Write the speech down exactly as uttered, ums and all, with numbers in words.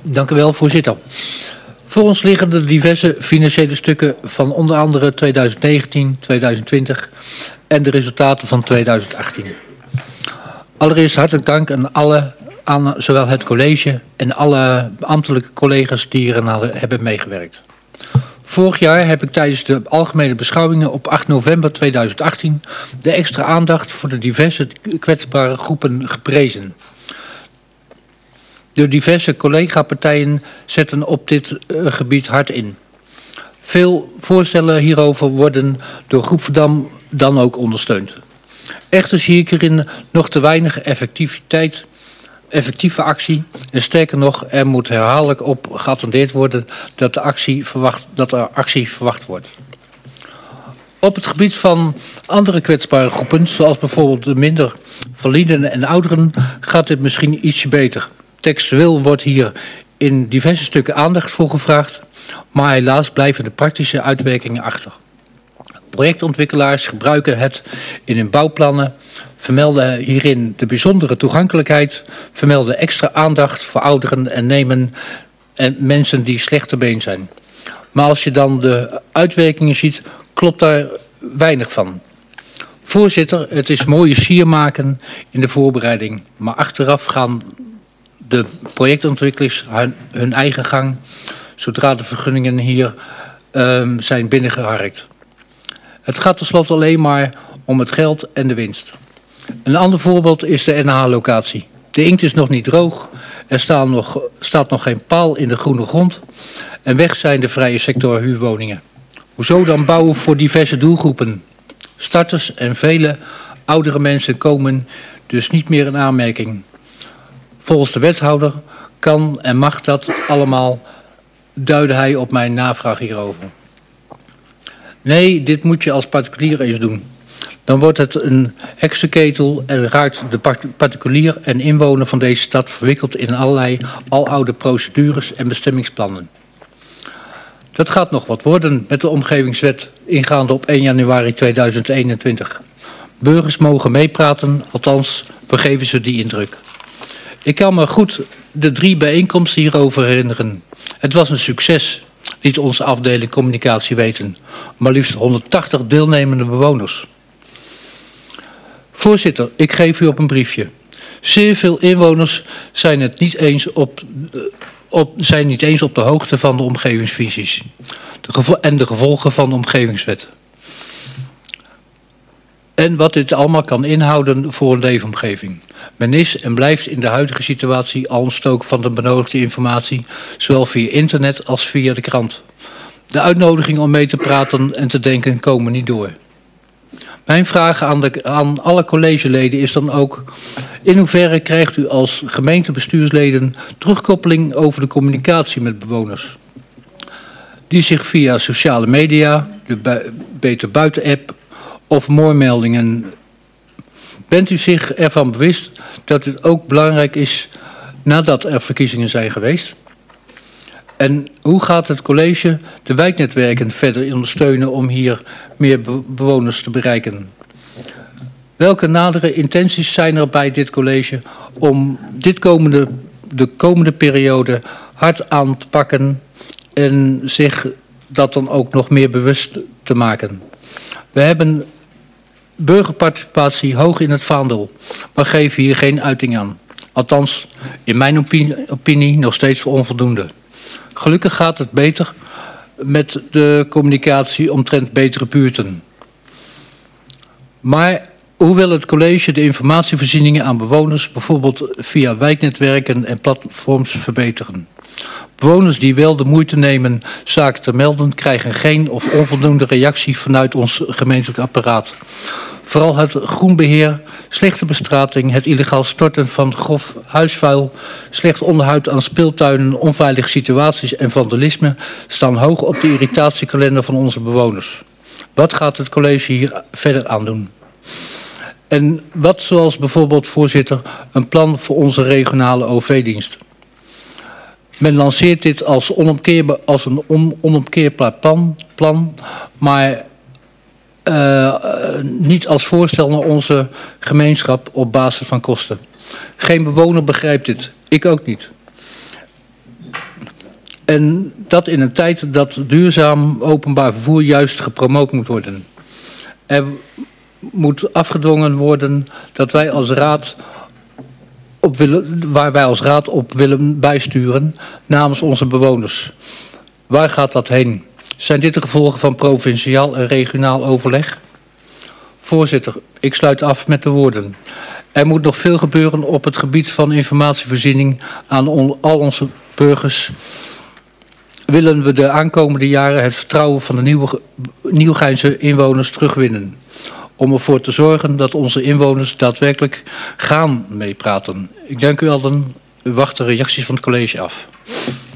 Dank u wel, voorzitter. Voor ons liggen de diverse financiële stukken van onder andere tweeduizend negentien, tweeduizend twintig en de resultaten van tweeduizend achttien. Allereerst hartelijk dank aan, alle, aan zowel het college en alle ambtelijke collega's die hieraan hebben meegewerkt. Vorig jaar heb ik tijdens de algemene beschouwingen op acht november tweeduizend achttien de extra aandacht voor de diverse kwetsbare groepen geprezen. De diverse collega-partijen zetten op dit uh, gebied hard in. Veel voorstellen hierover worden door Groep Verdam dan ook ondersteund. Echter zie ik hierin nog te weinig effectiviteit, effectieve actie. En sterker nog, er moet herhaaldelijk op geattendeerd worden dat, de actie verwacht, dat er actie verwacht wordt. Op het gebied van andere kwetsbare groepen, zoals bijvoorbeeld de minder validen en ouderen, gaat dit misschien ietsje beter. Textueel wordt hier in diverse stukken aandacht voor gevraagd, maar helaas blijven de praktische uitwerkingen achter. Projectontwikkelaars gebruiken het in hun bouwplannen, vermelden hierin de bijzondere toegankelijkheid, vermelden extra aandacht voor ouderen en nemen en mensen die slecht te been zijn. Maar als je dan de uitwerkingen ziet, klopt daar weinig van. Voorzitter, het is mooie sier maken in de voorbereiding, maar achteraf gaan de projectontwikkelaars hun, hun eigen gang, zodra de vergunningen hier um, zijn binnengeharkt. Het gaat tenslotte alleen maar om het geld en de winst. Een ander voorbeeld is de N H-locatie. De inkt is nog niet droog, er staan nog, staat nog geen paal in de groene grond en weg zijn de vrije sector huurwoningen. Hoezo dan bouwen voor diverse doelgroepen? Starters en vele oudere mensen komen dus niet meer in aanmerking. Volgens de wethouder kan en mag dat allemaal, duidde hij op mijn navraag hierover. Nee, dit moet je als particulier eens doen. Dan wordt het een heksenketel en raakt de particulier en inwoner van deze stad verwikkeld in allerlei aloude procedures en bestemmingsplannen. Dat gaat nog wat worden met de omgevingswet ingaande op één januari tweeduizend eenentwintig. Burgers mogen meepraten, althans vergeven ze die indruk. Ik kan me goed de drie bijeenkomsten hierover herinneren. Het was een succes, liet onze afdeling communicatie weten. Maar liefst honderdtachtig deelnemende bewoners. Voorzitter, ik geef u op een briefje. Zeer veel inwoners zijn het niet eens op, op, zijn niet eens op de hoogte van de omgevingsvisies de gevo- en de gevolgen van de omgevingswet. En wat dit allemaal kan inhouden voor een leefomgeving. Men is en blijft in de huidige situatie al ontstoken van de benodigde informatie, zowel via internet als via de krant. De uitnodiging om mee te praten en te denken komen niet door. Mijn vraag aan, de, aan alle collegeleden is dan ook: in hoeverre krijgt u als gemeentebestuursleden terugkoppeling over de communicatie met bewoners? Die zich via sociale media, de bu- Beter Buiten app of moormeldingen. Bent u zich ervan bewust dat het ook belangrijk is nadat er verkiezingen zijn geweest? En hoe gaat het college de wijknetwerken verder ondersteunen om hier meer bewoners te bereiken? Welke nadere intenties zijn er bij dit college om dit komende, de komende periode hard aan te pakken en zich dat dan ook nog meer bewust te maken? We hebben burgerparticipatie hoog in het vaandel, maar geven hier geen uiting aan. Althans, in mijn opinie, opinie nog steeds onvoldoende. Gelukkig gaat het beter met de communicatie omtrent betere buurten. Maar hoe wil het college de informatievoorzieningen aan bewoners, bijvoorbeeld via wijknetwerken en platforms, verbeteren? Bewoners die wel de moeite nemen zaken te melden, krijgen geen of onvoldoende reactie vanuit ons gemeentelijk apparaat. Vooral het groenbeheer, slechte bestrating, het illegaal storten van grof huisvuil, slecht onderhoud aan speeltuinen, onveilige situaties en vandalisme staan hoog op de irritatiekalender van onze bewoners. Wat gaat het college hier verder aan doen? En wat zoals bijvoorbeeld, voorzitter, een plan voor onze regionale O V-dienst. Men lanceert dit als, onomkeerbaar, als een on, onomkeerbaar plan, plan maar uh, niet als voorstel naar onze gemeenschap op basis van kosten. Geen bewoner begrijpt dit, ik ook niet. En dat in een tijd dat duurzaam openbaar vervoer juist gepromoot moet worden. Er moet afgedwongen worden dat wij als raad op willen, waar wij als raad op willen bijsturen namens onze bewoners. Waar gaat dat heen? Zijn dit de gevolgen van provinciaal en regionaal overleg? Voorzitter, ik sluit af met de woorden. Er moet nog veel gebeuren op het gebied van informatievoorziening aan on, al onze burgers. Willen we de aankomende jaren het vertrouwen van de nieuwe, Nieuwegeinse inwoners terugwinnen. Om ervoor te zorgen dat onze inwoners daadwerkelijk gaan meepraten. Ik dank u allen. U wacht de reacties van het college af.